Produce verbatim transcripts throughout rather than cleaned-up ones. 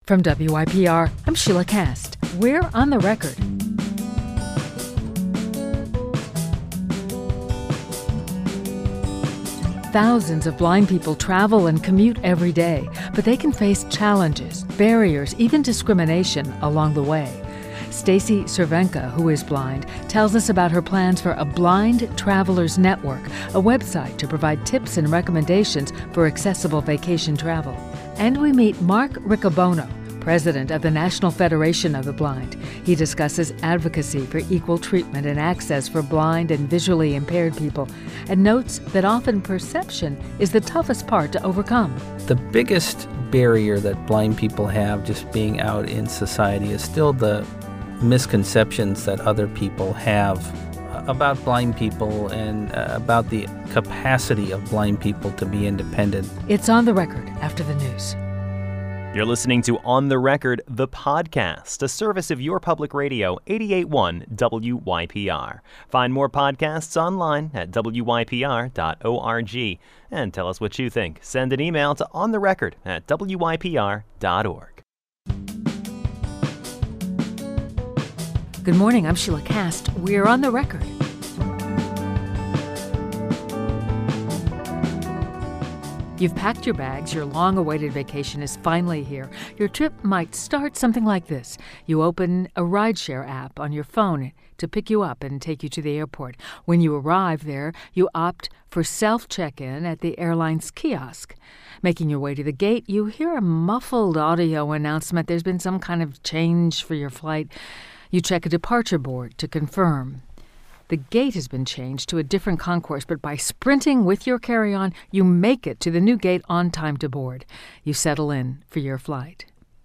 From W Y P R, I'm Sheila Cast. We're on the record. Thousands of blind people travel and commute every day, but they can face challenges, barriers, even discrimination along the way. Stacy Cervenka, who is blind, tells us about her plans for a Blind Travelers Network, a website to provide tips and recommendations for accessible vacation travel. And we meet Mark Riccobono, president of the National Federation of the Blind. He discusses advocacy for equal treatment and access for blind and visually impaired people, and notes that often perception is the toughest part to overcome. The biggest barrier that blind people have just being out in society is still the misconceptions that other people have about blind people and uh, about the capacity of blind people to be independent. It's On the Record after the news. You're listening to On the Record, the podcast, a service of your public radio, eighty-eight point one W Y P R. Find more podcasts online at W Y P R dot org. And tell us what you think. Send an email to ontherecord at W Y P R dot org. Good morning, I'm Sheila Cast. We're On the Record. You've packed your bags, your long-awaited vacation is finally here. Your trip might start something like this. You open a rideshare app on your phone to pick you up and take you to the airport. When you arrive there, you opt for self-check-in at the airline's kiosk. Making your way to the gate, you hear a muffled audio announcement there's been some kind of change for your flight. You check a departure board to confirm. The gate has been changed to a different concourse, but by sprinting with your carry-on, you make it to the new gate on time to board. You settle in for your flight.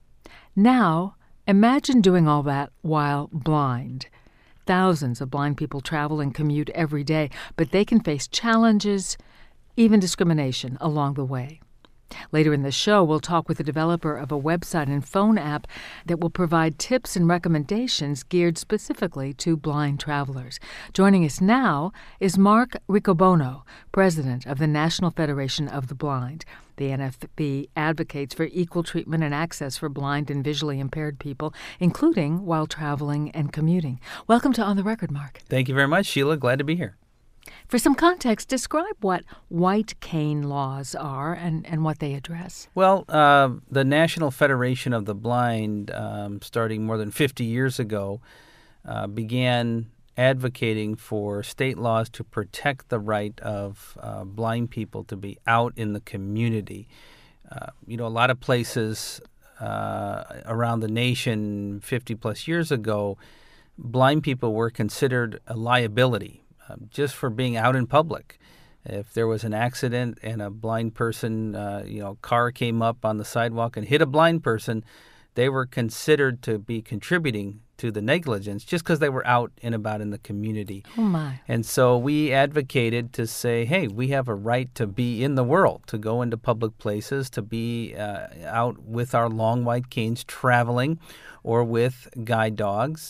Now, imagine doing all that while blind. Thousands of blind people travel and commute every day, but they can face challenges, even discrimination along the way. Later in the show, we'll talk with the developer of a website and phone app that will provide tips and recommendations geared specifically to blind travelers. Joining us now is Mark Riccobono, president of the National Federation of the Blind. The N F B advocates for equal treatment and access for blind and visually impaired people, including while traveling and commuting. Welcome to On the Record, Mark. Thank you very much, Sheila. Glad to be here. For some context, describe what white cane laws are and, and what they address. Well, uh, the National Federation of the Blind, um, starting more than fifty years ago, uh, began advocating for state laws to protect the right of uh, blind people to be out in the community. Uh, you know, a lot of places uh, around the nation fifty plus years ago, blind people were considered a liability. Um, just for being out in public. If there was an accident and a blind person, uh, you know, car came up on the sidewalk and hit a blind person, they were considered to be contributing to the negligence just because they were out and about in the community. Oh, my. And so we advocated to say, hey, we have a right to be in the world, to go into public places, to be uh, out with our long white canes traveling or with guide dogs.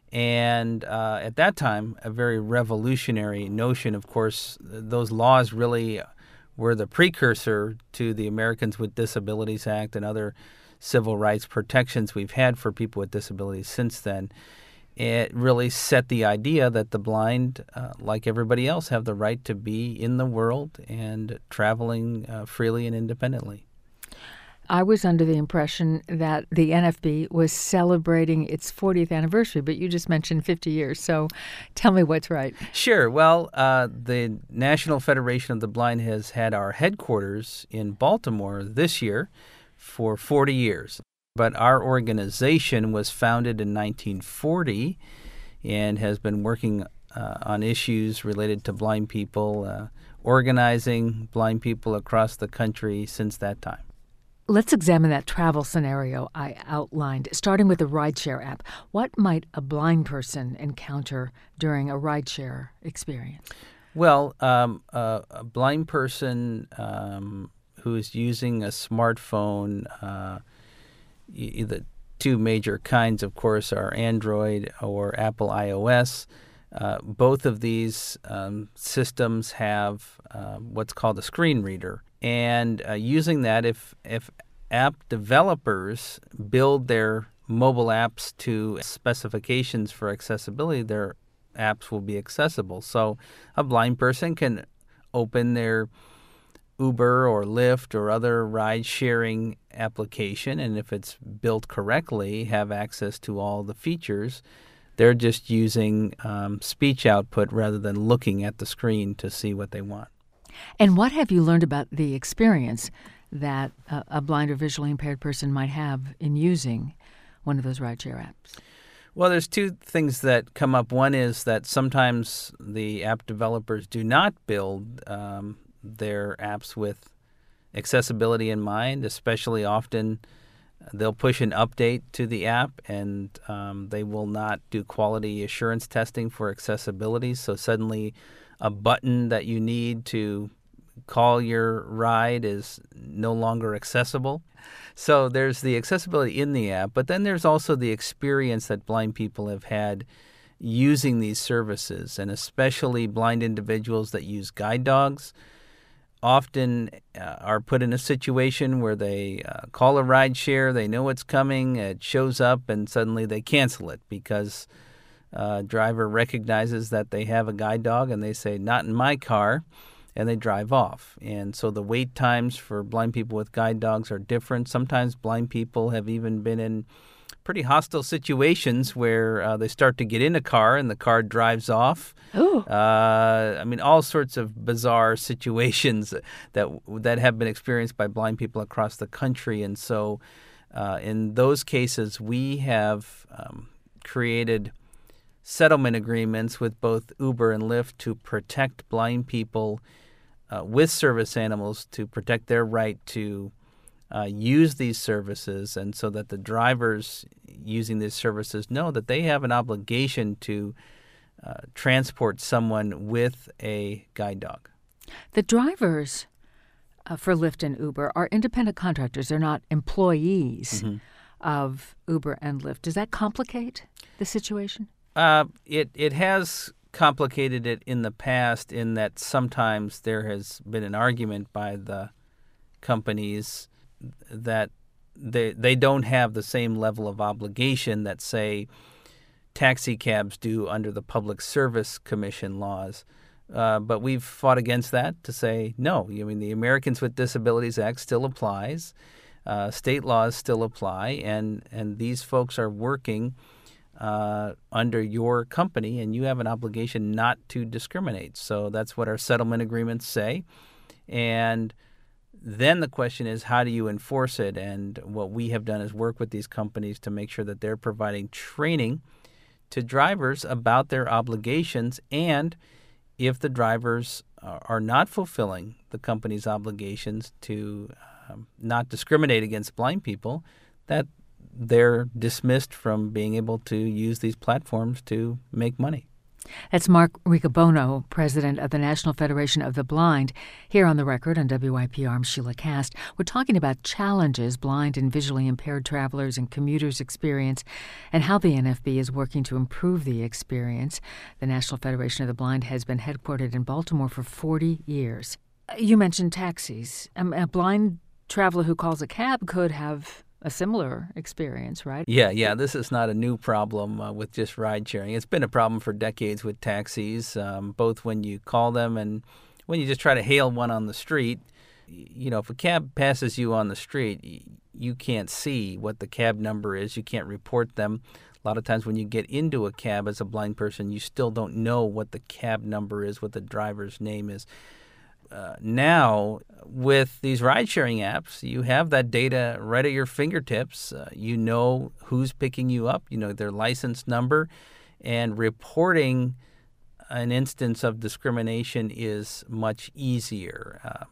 And uh, at that time, a very revolutionary notion. Of course, those laws really were the precursor to the Americans with Disabilities Act and other civil rights protections we've had for people with disabilities since then. It really set the idea that the blind, uh, like everybody else, have the right to be in the world and traveling uh, freely and independently. I was under the impression that the N F B was celebrating its fortieth anniversary, but you just mentioned fifty years, so tell me what's right. Sure. Well, uh, the National Federation of the Blind has had our headquarters in Baltimore this year for forty years. But our organization was founded in nineteen forty and has been working uh, on issues related to blind people, uh, organizing blind people across the country since that time. Let's examine that travel scenario I outlined, starting with the rideshare app. What might a blind person encounter during a rideshare experience? Well, um, uh, a blind person um, who is using a smartphone, uh, the two major kinds, of course, are Android or Apple iOS. Uh, both of these um, systems have uh, what's called a screen reader. And uh, using that, if if app developers build their mobile apps to specifications for accessibility, their apps will be accessible. So a blind person can open their Uber or Lyft or other ride-sharing application, and if it's built correctly, have access to all the features. They're just using um, speech output rather than looking at the screen to see what they want. And what have you learned about the experience that a, a blind or visually impaired person might have in using one of those rideshare apps? Well, there's two things that come up. One is that sometimes the app developers do not build um, their apps with accessibility in mind, especially often they'll push an update to the app and um, they will not do quality assurance testing for accessibility. So suddenly a button that you need to call your ride is no longer accessible. So there's the accessibility in the app, but then there's also the experience that blind people have had using these services, and especially blind individuals that use guide dogs often uh, are put in a situation where they uh, call a ride share, they know it's coming, it shows up, and suddenly they cancel it because a driver recognizes that they have a guide dog and they say, "Not in my car," and they drive off. And so the wait times for blind people with guide dogs are different. Sometimes blind people have even been in pretty hostile situations where uh, they start to get in a car and the car drives off. Ooh. Uh, I mean, all sorts of bizarre situations that that have been experienced by blind people across the country. And so uh, in those cases, we have um, created settlement agreements with both Uber and Lyft to protect blind people uh, with service animals, to protect their right to uh, use these services, and so that the drivers using these services know that they have an obligation to uh, transport someone with a guide dog. The drivers uh, for Lyft and Uber are independent contractors. They're not employees mm-hmm. of Uber and Lyft. Does that complicate the situation? Uh, it it has complicated it in the past, in that sometimes there has been an argument by the companies that they they don't have the same level of obligation that, say, taxi cabs do under the Public Service Commission laws. Uh, but we've fought against that to say, no, I mean, the Americans with Disabilities Act still applies. Uh, state laws still apply, and, and these folks are working Uh, under your company, and you have an obligation not to discriminate. So that's what our settlement agreements say. And then the question is, how do you enforce it? And what we have done is work with these companies to make sure that they're providing training to drivers about their obligations, and if the drivers are not fulfilling the company's obligations to um, not discriminate against blind people, that they're dismissed from being able to use these platforms to make money. That's Mark Riccobono, president of the National Federation of the Blind. Here on The Record on W I P R, I'm Sheila Cast. We're talking about challenges blind and visually impaired travelers and commuters experience and how the N F B is working to improve the experience. The National Federation of the Blind has been headquartered in Baltimore for forty years. You mentioned taxis. A blind traveler who calls a cab could have a similar experience, right? Yeah, yeah. This is not a new problem uh, with just ride sharing. It's been a problem for decades with taxis, um, both when you call them and when you just try to hail one on the street. You know, if a cab passes you on the street, you can't see what the cab number is. You can't report them. A lot of times when you get into a cab as a blind person, you still don't know what the cab number is, what the driver's name is. Uh, now, with these ride-sharing apps, you have that data right at your fingertips. Uh, you know who's picking you up, you know their license number, and reporting an instance of discrimination is much easier. Uh,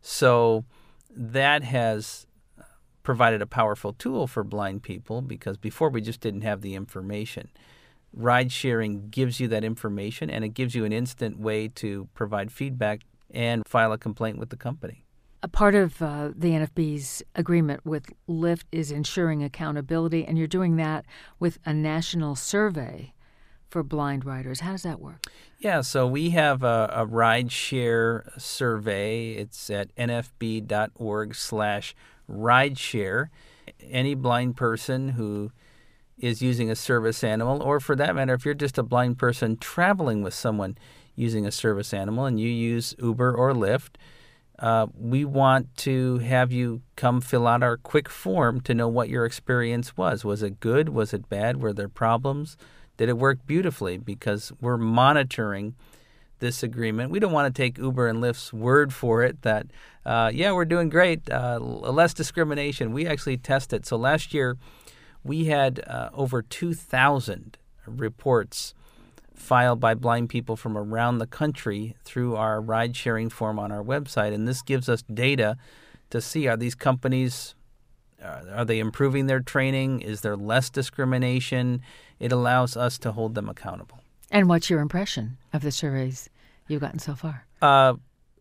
so that has provided a powerful tool for blind people, because before we just didn't have the information. Ride-sharing gives you that information, and it gives you an instant way to provide feedback and file a complaint with the company. A part of uh, the N F B's agreement with Lyft is ensuring accountability, and you're doing that with a national survey for blind riders. How does that work? Yeah, so we have a, a ride share survey. It's at nfb.org slash rideshare, any blind person who is using a service animal, or for that matter, if you're just a blind person traveling with someone using a service animal and you use Uber or Lyft, uh, we want to have you come fill out our quick form to know what your experience was. Was it good? Was it bad? Were there problems? Did it work beautifully? Because we're monitoring this agreement. We don't want to take Uber and Lyft's word for it that, uh, yeah, we're doing great, uh, less discrimination. We actually test it. So last year, we had uh, over two thousand reports filed by blind people from around the country through our ride-sharing form on our website. And this gives us data to see, are these companies, uh, are they improving their training? Is there less discrimination? It allows us to hold them accountable. And what's your impression of the surveys you've gotten so far? Uh,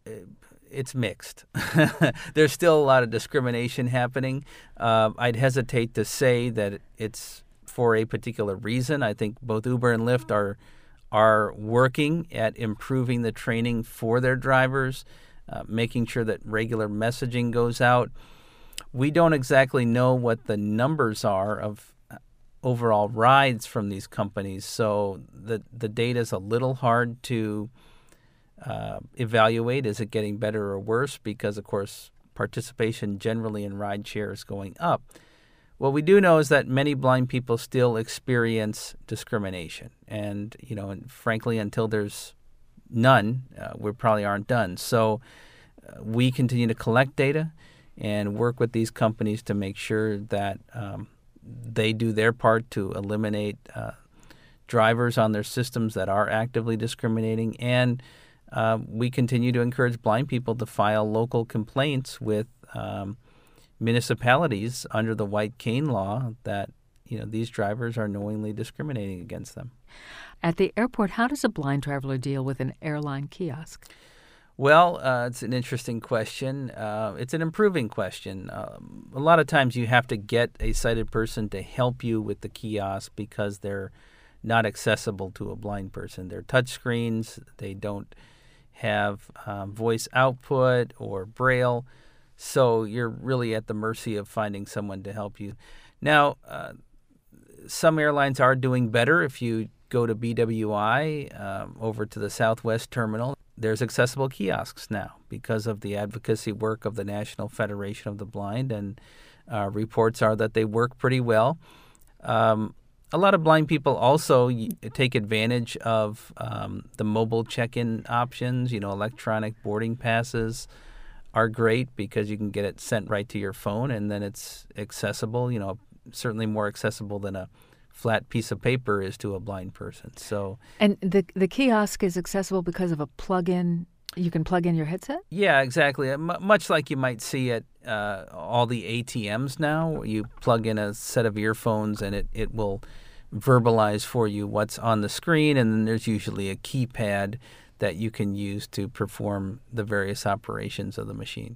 it's mixed. There's still a lot of discrimination happening. Uh, I'd hesitate to say that it's for a particular reason. I think both Uber and Lyft are are working at improving the training for their drivers, uh, making sure that regular messaging goes out. We don't exactly know what the numbers are of overall rides from these companies, so the the data is a little hard to uh, evaluate. Is it getting better or worse? Because, of course, participation generally in rideshare is going up. What we do know is that many blind people still experience discrimination, and you know, and frankly, until there's none, uh, we probably aren't done. So uh, we continue to collect data and work with these companies to make sure that um, they do their part to eliminate uh, drivers on their systems that are actively discriminating, and uh, we continue to encourage blind people to file local complaints with Um, municipalities under the white cane law that, you know, these drivers are knowingly discriminating against them. At the airport, how does a blind traveler deal with an airline kiosk? Well, uh, it's an interesting question. Uh, it's an improving question. Um, a lot of times you have to get a sighted person to help you with the kiosk because they're not accessible to a blind person. They're touch screens. They don't have uh, voice output or Braille. So you're really at the mercy of finding someone to help you. Now, uh, some airlines are doing better. If you go to B W I um, over to the Southwest Terminal, there's accessible kiosks now because of the advocacy work of the National Federation of the Blind, and uh, reports are that they work pretty well. Um, a lot of blind people also take advantage of um, the mobile check-in options. You know, electronic boarding passes are great because you can get it sent right to your phone, and then it's accessible, you know, certainly more accessible than a flat piece of paper is to a blind person. So, and the the kiosk is accessible because of a plug-in. You can plug in your headset? Yeah, exactly. M- much like you might see at uh, all the A T Ms now, you plug in a set of earphones and it, it will verbalize for you what's on the screen, and then there's usually a keypad that you can use to perform the various operations of the machine.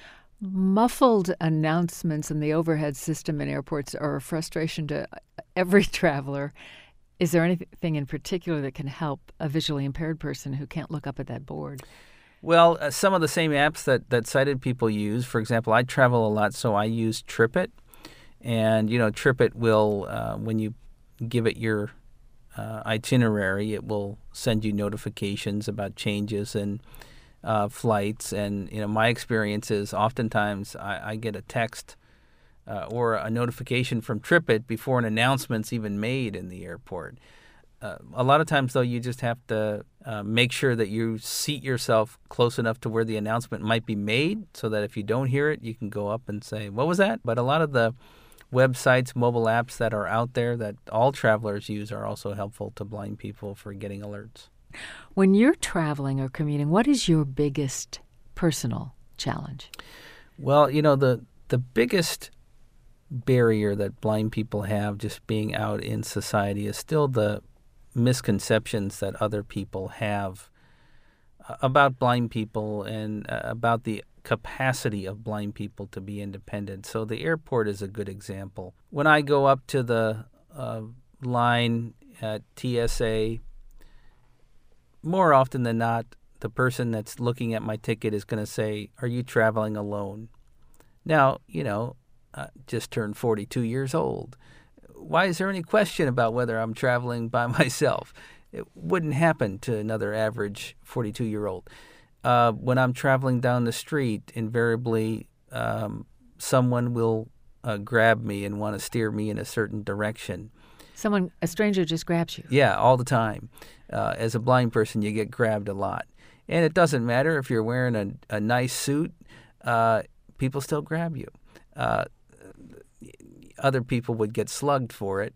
Muffled announcements in the overhead system in airports are a frustration to every traveler. Is there anything in particular that can help a visually impaired person who can't look up at that board? Well, uh, some of the same apps that, that sighted people use. For example, I travel a lot, so I use TripIt. And, you know, TripIt will, uh, when you give it your Uh, itinerary, it will send you notifications about changes in uh, flights. And, you know, my experience is oftentimes I, I get a text uh, or a notification from TripIt before an announcement's even made in the airport. Uh, a lot of times, though, you just have to uh, make sure that you seat yourself close enough to where the announcement might be made so that if you don't hear it, you can go up and say, what was that? But a lot of the websites, mobile apps that are out there that all travelers use are also helpful to blind people for getting alerts. When you're traveling or commuting, what is your biggest personal challenge? Well, you know, the the biggest barrier that blind people have just being out in society is still the misconceptions that other people have about blind people and uh, about the capacity of blind people to be independent. So the airport is a good example. When I go up to the uh, line at T S A, more often than not, the person that's looking at my ticket is going to say, "Are you traveling alone?" Now, you know, I just turned forty-two years old. Why is there any question about whether I'm traveling by myself? It wouldn't happen to another average forty-two-year-old. Uh, when I'm traveling down the street, invariably um, someone will uh, grab me and want to steer me in a certain direction. Someone, a stranger just grabs you. Yeah, all the time. Uh, as a blind person, you get grabbed a lot. And it doesn't matter if you're wearing a, a nice suit, uh, people still grab you. Uh, other people would get slugged for it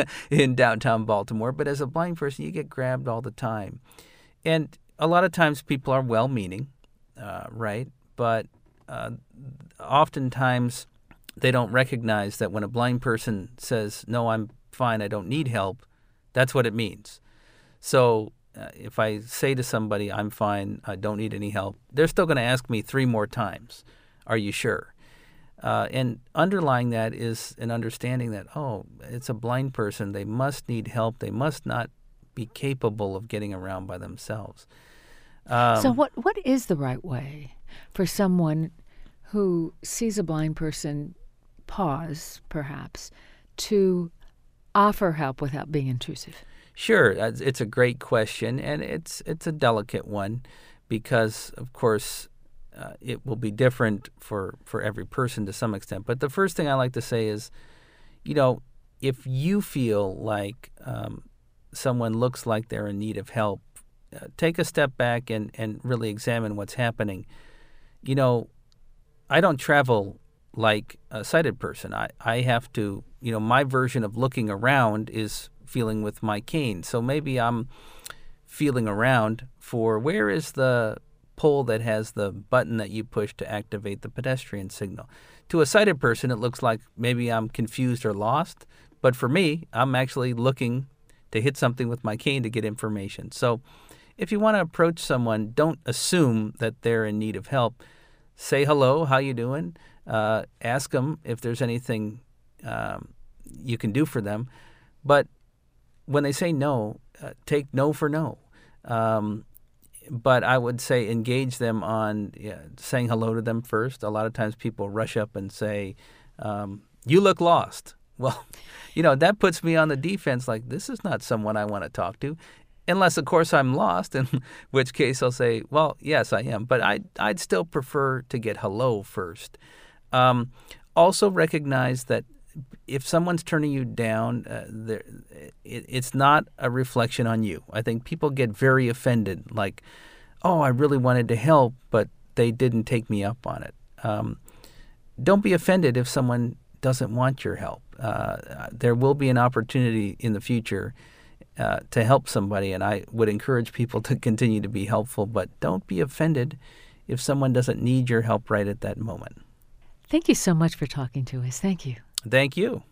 in downtown Baltimore, but as a blind person, you get grabbed all the time. And a lot of times people are well-meaning, uh, right? But uh, oftentimes they don't recognize that when a blind person says, no, I'm fine, I don't need help, that's what it means. So uh, if I say to somebody, I'm fine, I don't need any help, they're still going to ask me three more times, are you sure? Uh, and underlying that is an understanding that, oh, it's a blind person, they must need help, they must not be capable of getting around by themselves. Um, so what what is the right way for someone who sees a blind person pause, perhaps, to offer help without being intrusive? Sure, it's a great question, and it's it's a delicate one because, of course, uh, it will be different for, for every person to some extent. But the first thing I like to say is, you know, if you feel like um, someone looks like they're in need of help, uh, take a step back and, and really examine what's happening. You know, I don't travel like a sighted person. I, I have to, you know, my version of looking around is feeling with my cane. So maybe I'm feeling around for where is the pole that has the button that you push to activate the pedestrian signal. To a sighted person, it looks like maybe I'm confused or lost. But for me, I'm actually looking to hit something with my cane to get information. So if you want to approach someone, don't assume that they're in need of help. Say hello, how you doing? Uh, ask them if there's anything um, you can do for them. But when they say no, uh, take no for no. Um, but I would say engage them on yeah, saying hello to them first. A lot of times people rush up and say, um, you look lost. Well, you know, that puts me on the defense like this is not someone I want to talk to. Unless, of course, I'm lost, in which case I'll say, well, yes, I am. But I'd, I'd still prefer to get hello first. Um, also recognize that if someone's turning you down, uh, it, it's not a reflection on you. I think people get very offended, like, oh, I really wanted to help, but they didn't take me up on it. Um, don't be offended if someone doesn't want your help. Uh, there will be an opportunity in the future uh, to help somebody, and I would encourage people to continue to be helpful, but don't be offended if someone doesn't need your help right at that moment. Thank you so much for talking to us. Thank you. Thank you.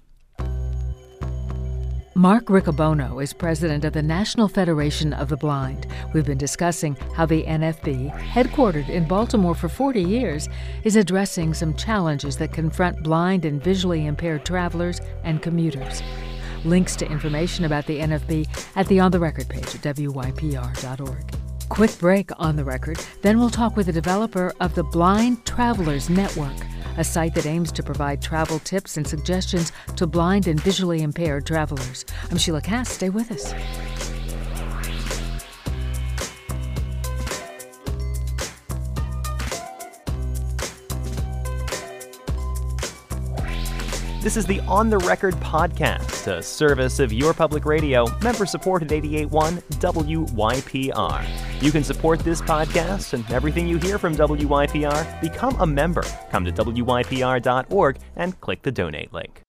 Mark Riccobono is president of the National Federation of the Blind. We've been discussing how the N F B, headquartered in Baltimore for forty years, is addressing some challenges that confront blind and visually impaired travelers and commuters. Links to information about the N F B at the On the Record page at W Y P R dot org. Quick break on the record, then we'll talk with the developer of the Blind Travelers Network, a site that aims to provide travel tips and suggestions to blind and visually impaired travelers. I'm Sheila Cass. Stay with us. This is the On the Record podcast, a service of your public radio, member-supported eighty-eight point one W Y P R. You can support this podcast and everything you hear from W Y P R. Become a member. Come to W Y P R dot org and click the donate link.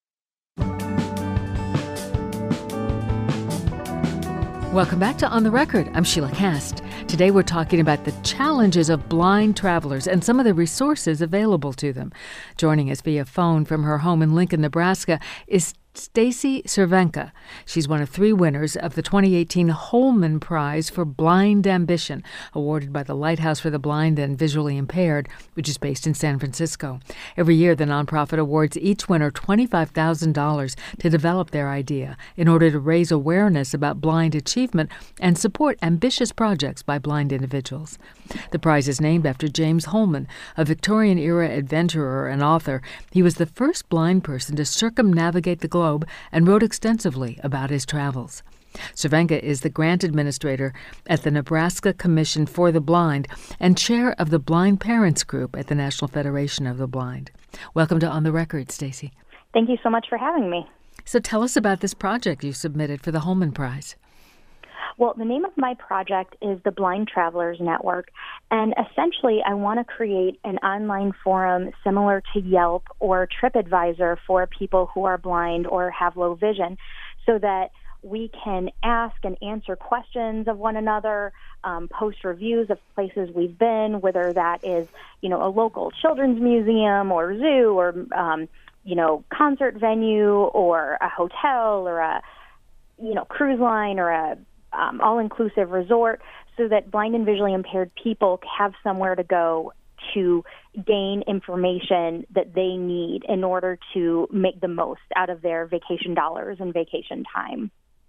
Welcome back to On the Record. I'm Sheila Cast. Today we're talking about the challenges of blind travelers and some of the resources available to them. Joining us via phone from her home in Lincoln, Nebraska is Stacy Cervenka. She's one of three winners of the twenty eighteen Holman Prize for Blind Ambition, awarded by the Lighthouse for the Blind and Visually Impaired, which is based in San Francisco. Every year, the nonprofit awards each winner twenty-five thousand dollars to develop their idea in order to raise awareness about blind achievement and support ambitious projects by blind individuals. The prize is named after James Holman, a Victorian-era adventurer and author. He was the first blind person to circumnavigate the globe and wrote extensively about his travels. Cervenka is the grant administrator at the Nebraska Commission for the Blind and chair of the Blind Parents Group at the National Federation of the Blind. Welcome to On the Record, Stacy. Thank you so much for having me. So tell us about this project you submitted for the Holman Prize. Well, the name of my project is the Blind Travelers Network, and essentially I want to create an online forum similar to Yelp or TripAdvisor for people who are blind or have low vision, so that we can ask and answer questions of one another, um, post reviews of places we've been, whether that is, you know, a local children's museum or zoo or, um, you know, concert venue or a hotel or a, you know, cruise line or a Um, all-inclusive resort, so that blind and visually impaired people have somewhere to go to gain information that they need in order to make the most out of their vacation dollars and vacation time.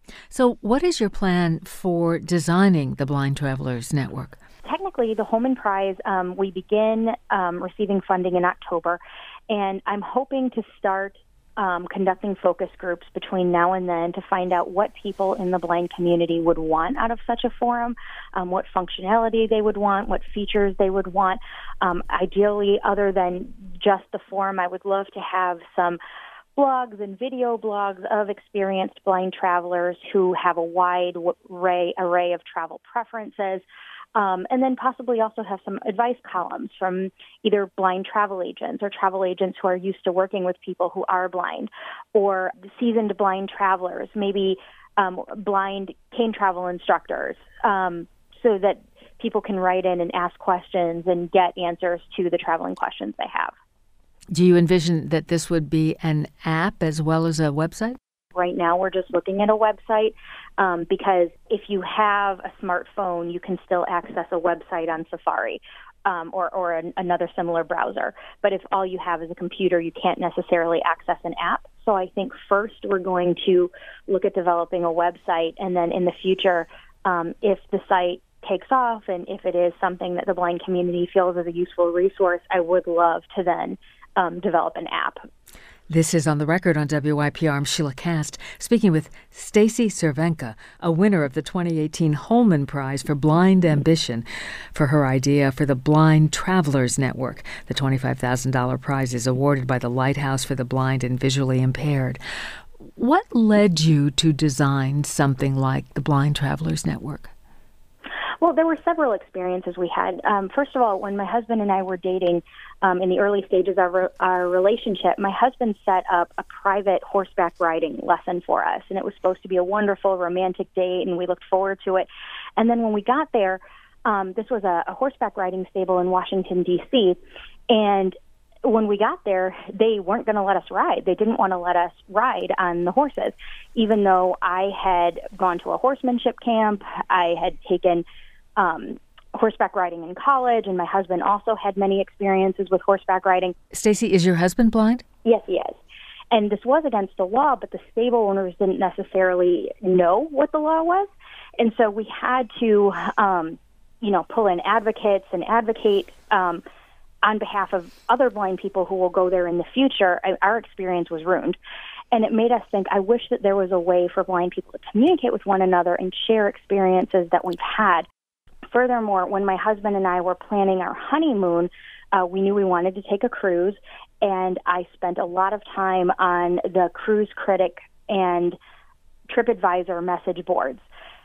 So what is your plan for designing the Blind Travelers Network? Technically, the Holman Prize, um, we begin um, receiving funding in October, and I'm hoping to start Um, conducting focus groups between now and then to find out what people in the blind community would want out of such a forum, um, what functionality they would want, what features they would want. Um, ideally, other than just the forum, I would love to have some blogs and video blogs of experienced blind travelers who have a wide array, array of travel preferences. Um, and then possibly also have some advice columns from either blind travel agents or travel agents who are used to working with people who are blind, or seasoned blind travelers, maybe um, blind cane travel instructors, um, so that people can write in and ask questions and get answers to the traveling questions they have. Do you envision that this would be an app as well as a website? Right now, we're just looking at a website um, because if you have a smartphone, you can still access a website on Safari um, or, or an, another similar browser. But if all you have is a computer, you can't necessarily access an app. So I think first we're going to look at developing a website, and then in the future, um, if the site takes off and if it is something that the blind community feels is a useful resource, I would love to then um, develop an app. This is On the Record on W Y P R. I'm Sheila Kast, speaking with Stacy Cervenka, a winner of the twenty eighteen Holman Prize for Blind Ambition, for her idea for the Blind Travelers Network. The twenty-five thousand dollars prize is awarded by the Lighthouse for the Blind and Visually Impaired. What led you to design something like the Blind Travelers Network? Well, there were several experiences we had. Um, first of all, when my husband and I were dating um, in the early stages of our, our relationship, my husband set up a private horseback riding lesson for us, and it was supposed to be a wonderful, romantic date, and we looked forward to it. And then when we got there, um, this was a, a horseback riding stable in Washington, D C, and when we got there, they weren't going to let us ride. They didn't want to let us ride on the horses, even though I had gone to a horsemanship camp. I had taken um, horseback riding in college, and my husband also had many experiences with horseback riding. Stacy, is your husband blind? Yes, he is. And this was against the law, but the stable owners didn't necessarily know what the law was. And so we had to, um, you know, pull in advocates and advocate um, on behalf of other blind people who will go there in the future. Our experience was ruined. And it made us think, I wish that there was a way for blind people to communicate with one another and share experiences that we've had. Furthermore, when my husband and I were planning our honeymoon, uh, we knew we wanted to take a cruise, and I spent a lot of time on the Cruise Critic and TripAdvisor message boards.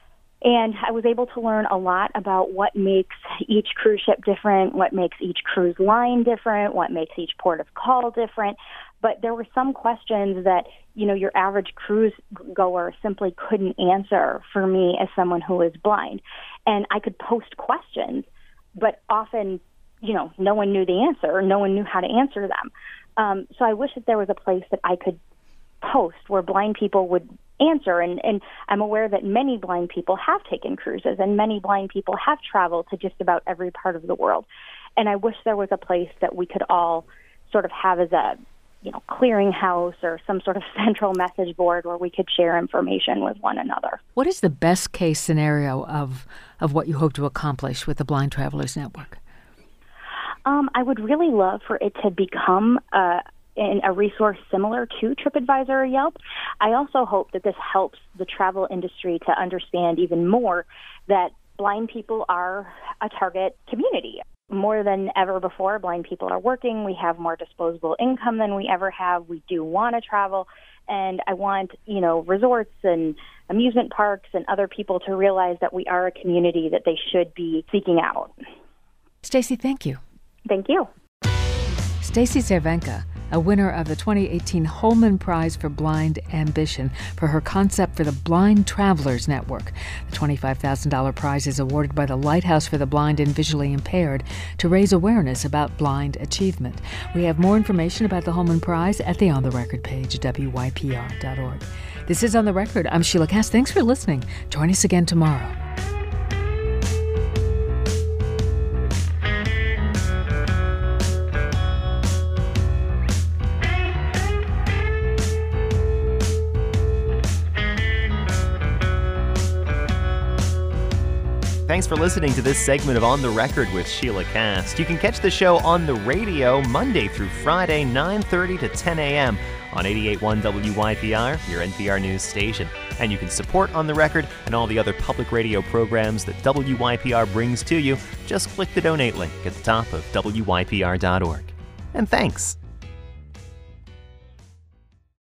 And I was able to learn a lot about what makes each cruise ship different, what makes each cruise line different, what makes each port of call different. But there were some questions that, you know, your average cruise goer simply couldn't answer for me as someone who is blind. And I could post questions, but often, you know, no one knew the answer, or no one knew how to answer them. Um, so I wish that there was a place that I could post where blind people would answer. And, and I'm aware that many blind people have taken cruises and many blind people have traveled to just about every part of the world. And I wish there was a place that we could all sort of have as a, you know, clearinghouse or some sort of central message board where we could share information with one another. What is the best case scenario of, of what you hope to accomplish with the Blind Travelers Network? Um, I would really love for it to become a, a resource similar to TripAdvisor or Yelp. I also hope that this helps the travel industry to understand even more that blind people are a target community. More than ever before, blind people are working. We have more disposable income than we ever have. We do want to travel. And I want, you know, resorts and amusement parks and other people to realize that we are a community that they should be seeking out. Stacy, thank you. Thank you. Stacy Cervenka, a winner of the twenty eighteen Holman Prize for Blind Ambition for her concept for the Blind Travelers Network. The twenty-five thousand dollars prize is awarded by the Lighthouse for the Blind and Visually Impaired to raise awareness about blind achievement. We have more information about the Holman Prize at the On the Record page at W Y P R dot org. This is On the Record. I'm Sheila Cass. Thanks for listening. Join us again tomorrow. Thanks for listening to this segment of On the Record with Sheila Cast. You can catch the show on the radio Monday through Friday, nine thirty to ten a.m. on eighty-eight point one W Y P R, your N P R news station. And you can support On the Record and all the other public radio programs that W Y P R brings to you. Just click the donate link at the top of W Y P R dot org. And thanks.